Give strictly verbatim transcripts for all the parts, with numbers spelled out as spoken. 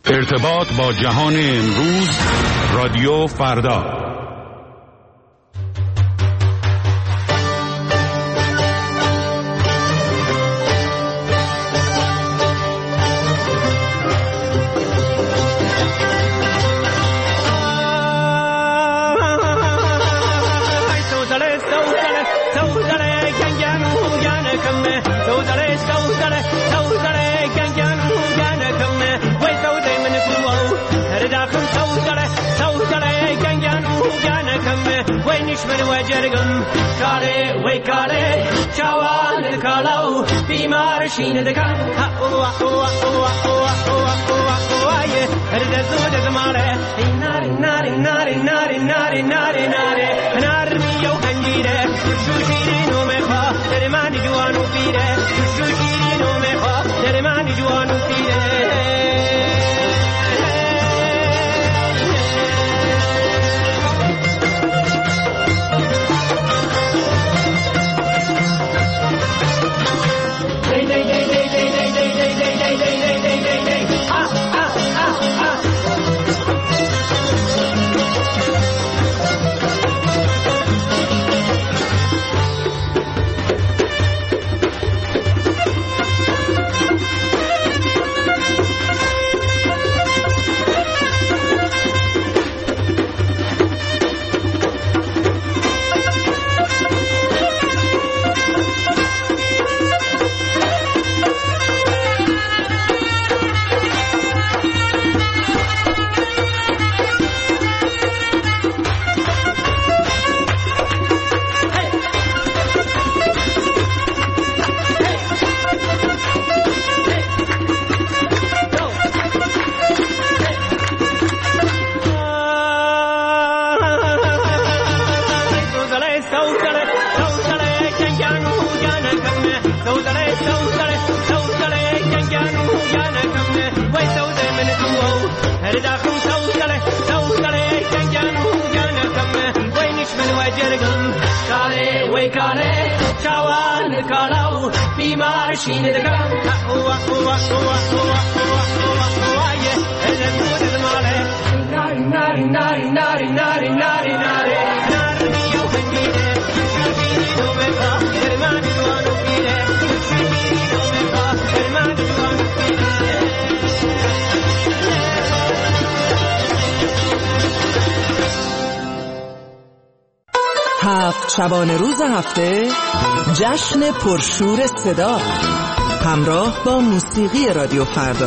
ارتباط با جهان امروز، رادیو فردا. من وجرگم کاره وی کاره چوان کلاو بیمار شین دکان او او او او او او یه هر دزود زماره ناری ناری ناری ناری ناری ناری ناری نار میو کنجیره شو شیرینو میخوا در من جوانو پیره شو شیرینو میخوا در من جوانو پیره شین دکان او او او او او یه هر دزود زماره ناری ناری ناری ناری ناری ناری نار میو کنجیره شو شیرینو میخوا در من جوانو پیره شو شیرینو میخوا در من جوانو پیره هفت شبانه روز هفته جشن پرشور صدا همراه با موسیقی رادیو فردا.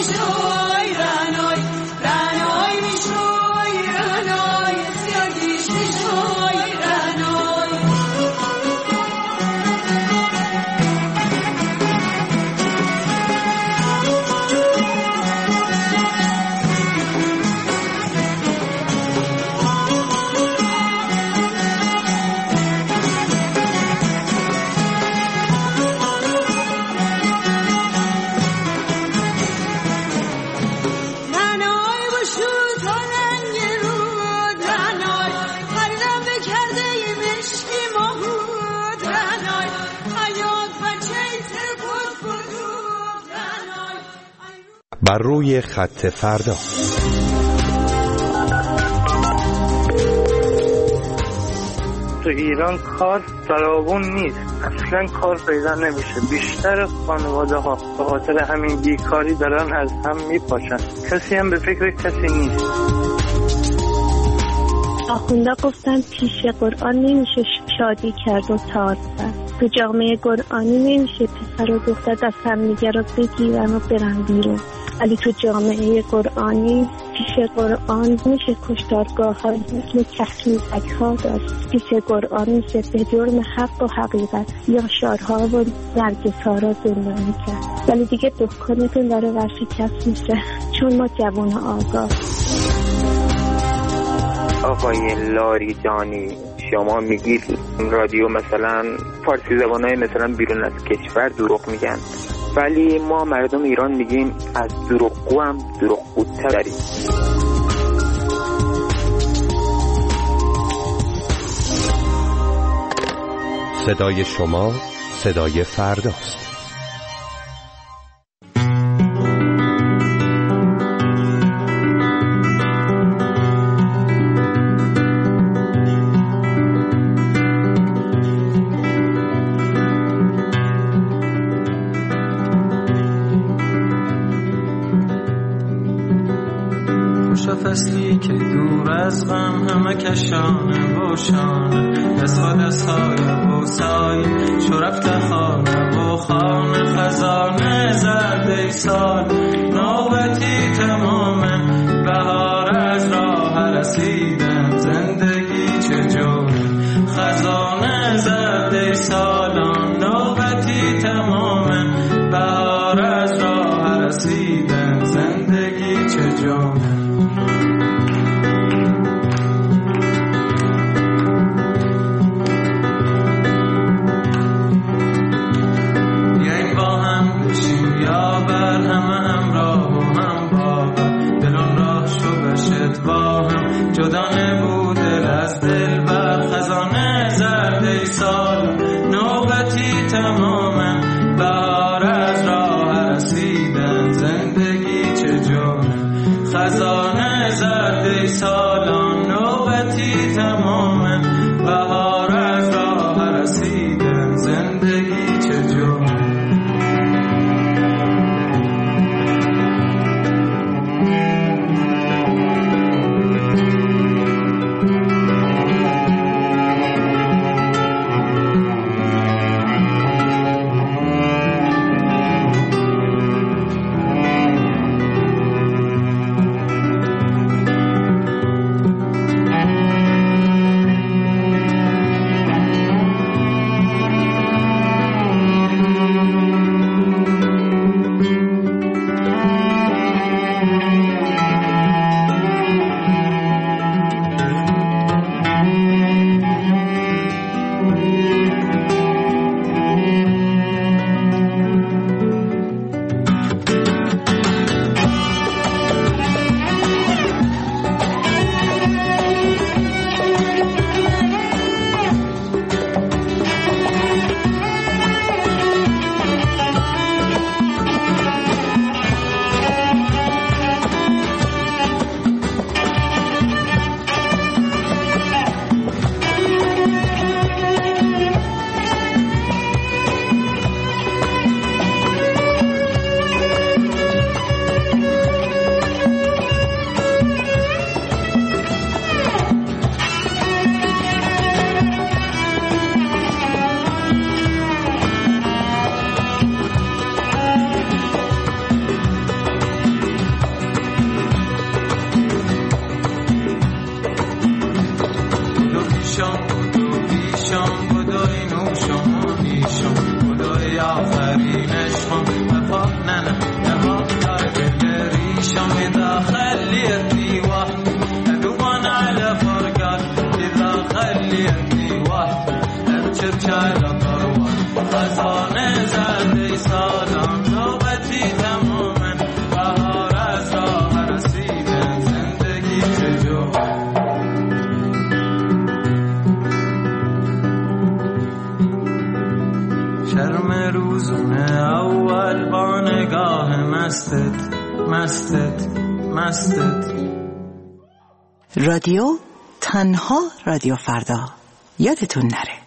میشوی رنای رنای میشوی رنای سیاگیش میشوی رنای بر روی خط فردا. تو ایران کار فراوون نیست، اصلا کار پیدا نمیشه. بیشتر خانواده ها به خاطر همین بیکاری دارن از هم میپاشن. کسی هم به فکر کسی نیست. آخونده گفتن پیش قرآن نمیشه شادی کرد و تار زد. تو جامعه قرآنی نمیشه پسر و دختر دست هم دیگه رو بگیرن و برن بیرون. ولی تو جامعه قرآنی پیش قرآن میشه کشتارگاه ها مثل تحمیلک ها داشت. پیش قرآن میشه به جرم حق و حقیقت یا شارها و نرگس ها را زندانی کرد. ولی دیگه دکانتون داره ورشکست میشه چون ما جوان آگاه. آقای لاریجانی شما میگید رادیو مثلا فارسی زبانای مثلا بیرون از کشور دروغ میگن، ولی ما مردم ایران میگیم از دروغگو هم دروغگوتر داریم. صدای شما صدای فرداست. فصلی که دور از غم همه کشانه باشانه دست با دست های بوسای شو رفته خانه و خانه خزانه زرده سال نوبتی تمامه بهار از راه رسیدم زندگی چجوره خزانه زرده سالان نوبتی تمامه بهار از راه رسیدم زندگی چجوره. یا بر همه همراه و هم ای آخرینش کن وفا نه نه نه ها داره دل ریشم داخلی واحد ادوان على فرقات اذا خليتني وحدي ابشر على ضروة خزانه زردی سادم نوبتی تماما بهار از راه رسیده زندگی چجور شرم روزونه اول با نگاه مستت مستت مستت. رادیو تنها رادیو فردا، یادتون نره.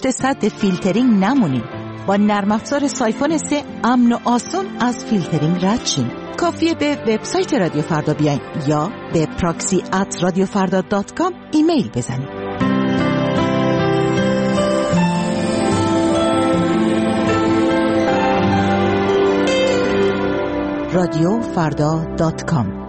پشت سد فیلترینگ نمونین. با نرم افزار سایفون سه امن و آسون از فیلترینگ رد شین. کافیه به وبسایت رادیو فردا بیاین یا به پراکسی ات رادیو فردا دات کام ایمیل بزنید. رادیو فردا دات کام.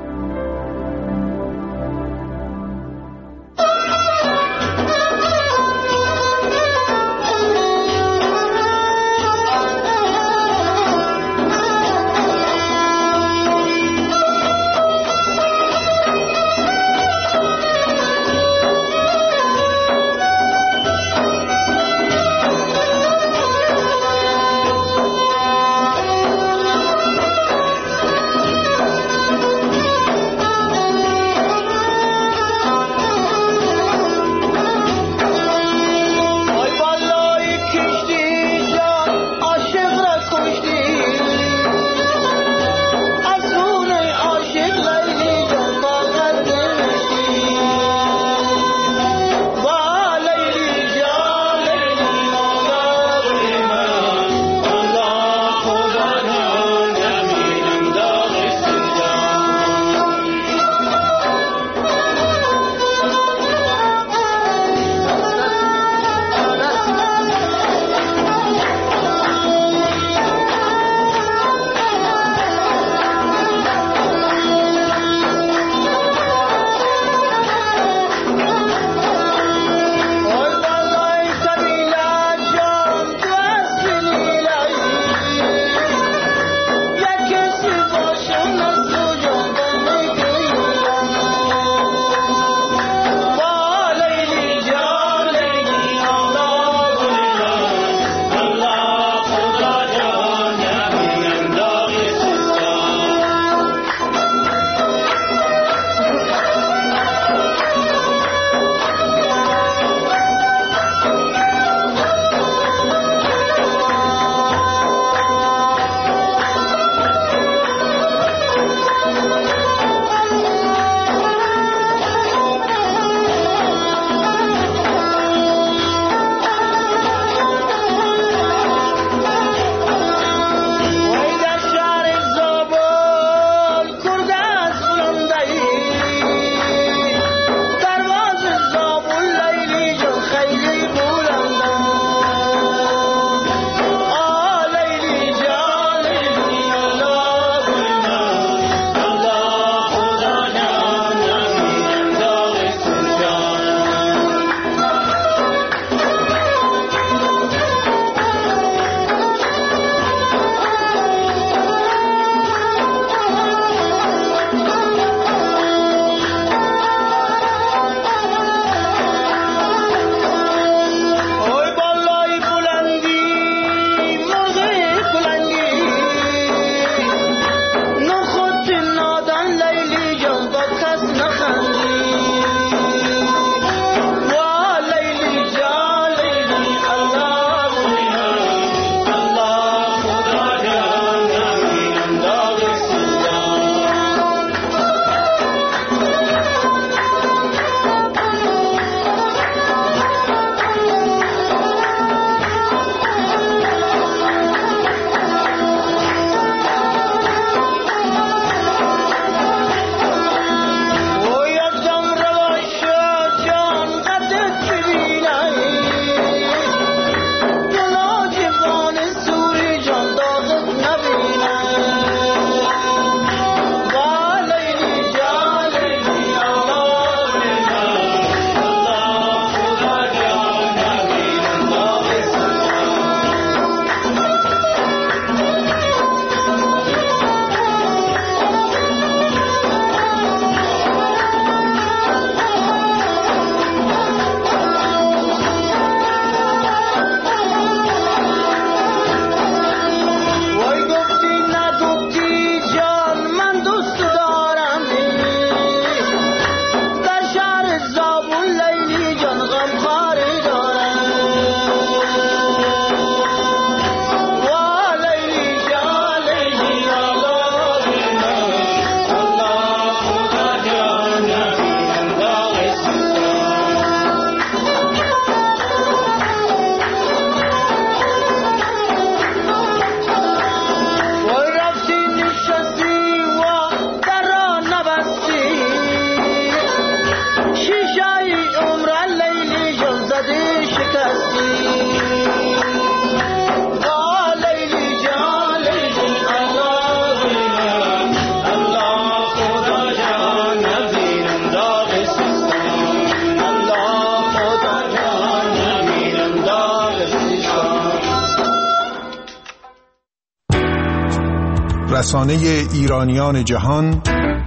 رسانه ایرانیان جهان،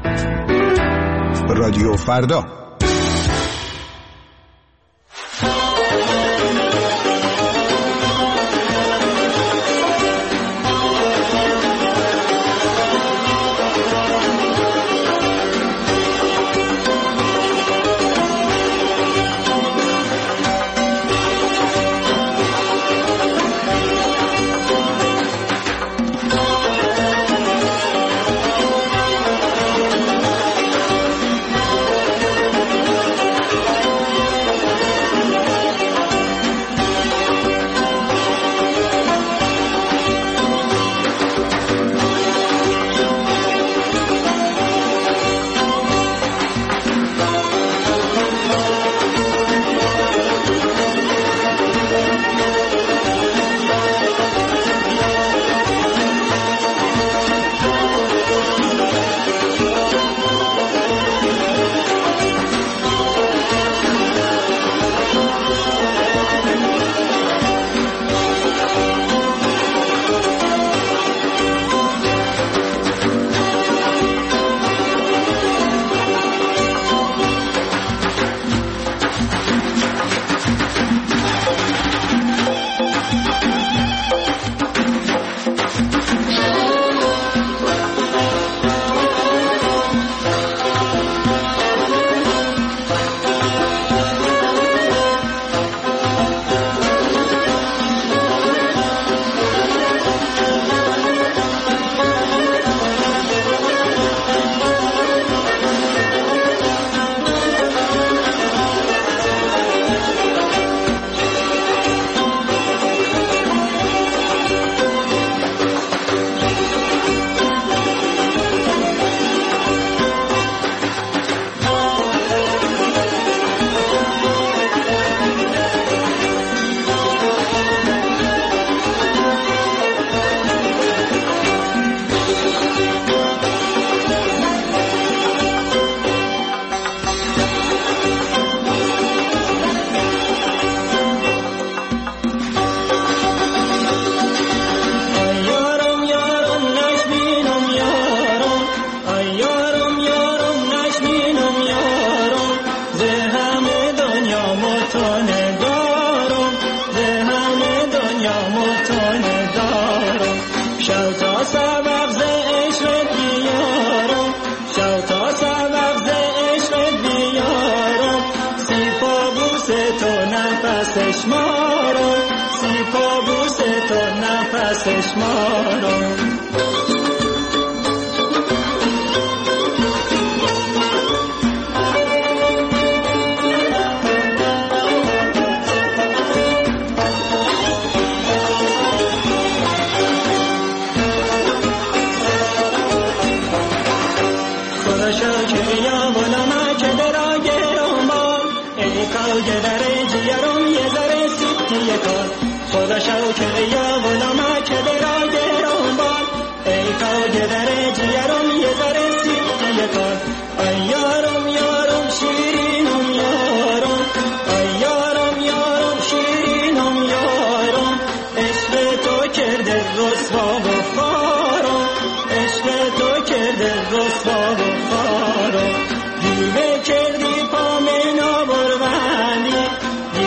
رادیو فردا.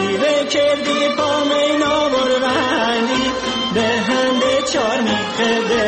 کردی پا مینا بربندی دهنده چار میخه